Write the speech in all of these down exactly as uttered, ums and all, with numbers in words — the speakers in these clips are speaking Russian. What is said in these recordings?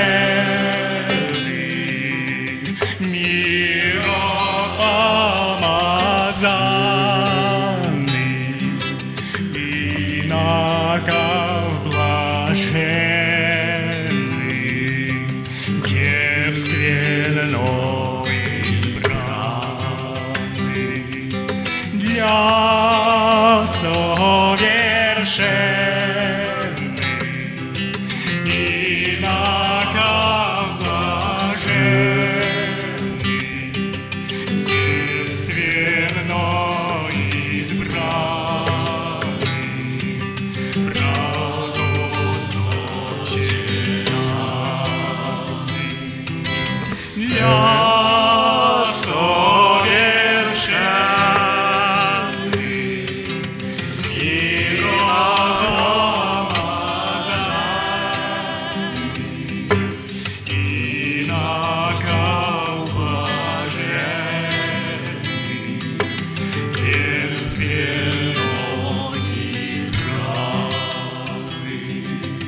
миропомазанный, иноков блаженный, девственно избранный, для совершенных, иноков блаженных, девственно избранный, благословенный, для совершенных, миропомазанный, иноков блаженных, девственно избранных,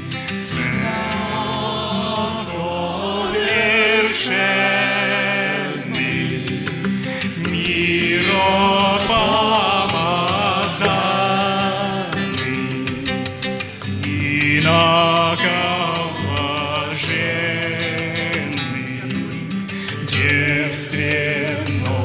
совершенных, миропомазанный, иноков блаженных, девственно